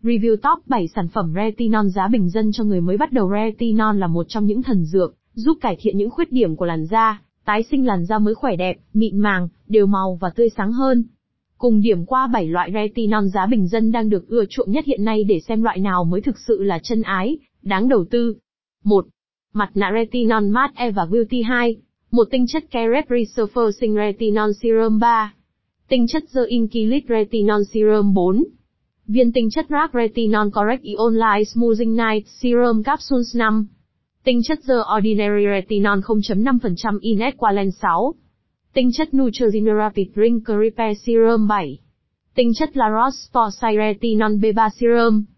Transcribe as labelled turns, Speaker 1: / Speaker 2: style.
Speaker 1: Review top 7 sản phẩm retinol giá bình dân cho người mới bắt đầu. Retinol là một trong những thần dược, giúp cải thiện những khuyết điểm của làn da, tái sinh làn da mới khỏe đẹp, mịn màng, đều màu và tươi sáng hơn. Cùng điểm qua 7 loại retinol giá bình dân đang được ưa chuộng nhất hiện nay để xem loại nào mới thực sự là chân ái, đáng đầu tư. 1. Mặt nạ retinol Mát E và Beauty 2. Một tinh chất Caret Resurfacing Retinol Serum 3. Tinh chất The Inkilit Retinol Serum 4. Viên tinh chất RAC Retinol Correct Ion Light Smoothing Night Serum Capsules 5. Tinh chất The Ordinary Retinol 0.5% in Equalen 6. Tinh chất Neutrogena Rapid Wrinkle Repair Serum 7. Tinh chất La Roche-Posay Retinol B3 Serum.